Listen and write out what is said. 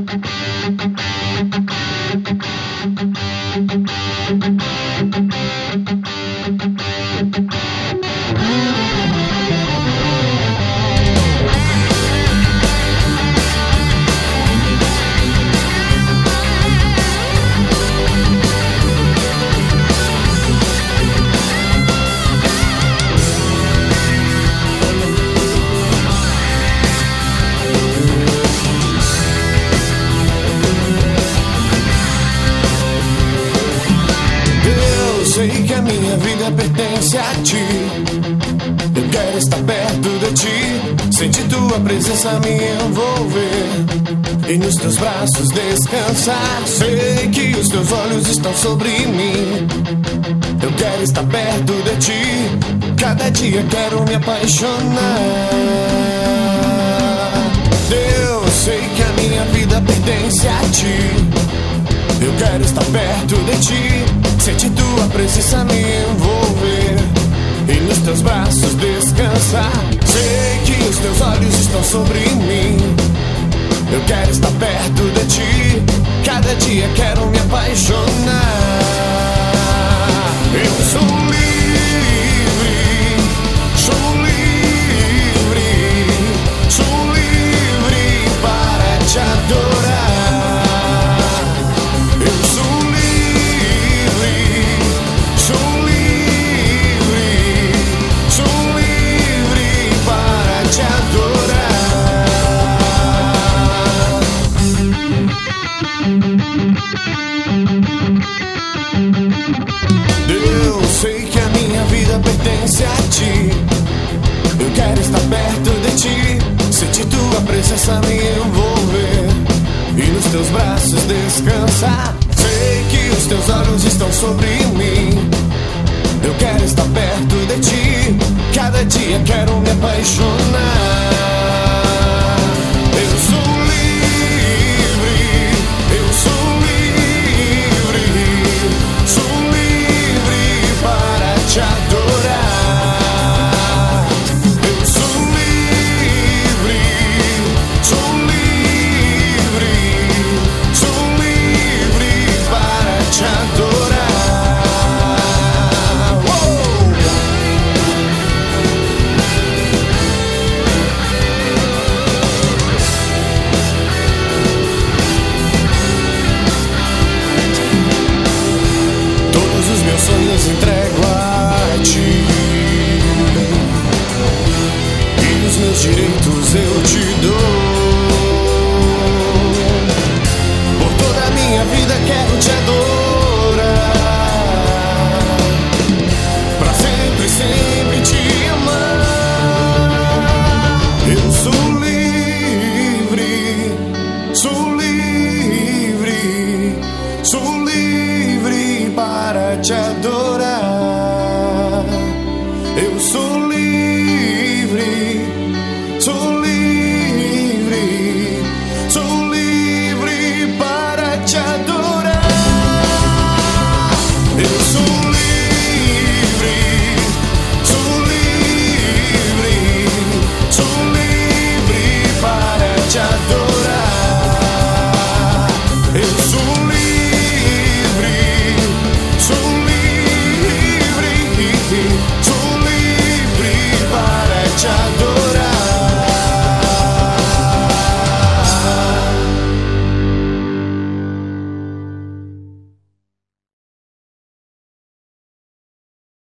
Sei que a minha vida pertence a ti. Eu quero estar perto de ti, sentir tua presença me envolver e nos teus braços descansar. Sei que os teus olhos estão sobre mim. Eu quero estar perto de ti, cada dia quero me apaixonar. Deus, sei que a minha vida pertence a ti. Eu quero estar perto de ti, sentir tua presença me envolver e nos teus braços descansar. Sei que os teus olhos estão sobre mim. Eu quero estar perto de ti, cada dia quero me apaixonar. Eu sou livre, sou livre, sou livre para te adorar. Sei que a minha vida pertence a ti. Eu quero estar perto de ti, sentir tua presença me envolver e nos teus braços descansar. Sei que os teus olhos estão sobre mim. Eu quero estar perto de ti, cada dia quero me apaixonar. Eu sou livre, eu sou livre, sou livre para te adorar. Eu sou livre, sou livre, sou livre para te adorar. Todos os meus sonhos entrego a ti e os meus direitos eu te dou. Por toda a minha vida quero te adorar, pra sempre, sempre te amar. Eu sou livre, sou livre.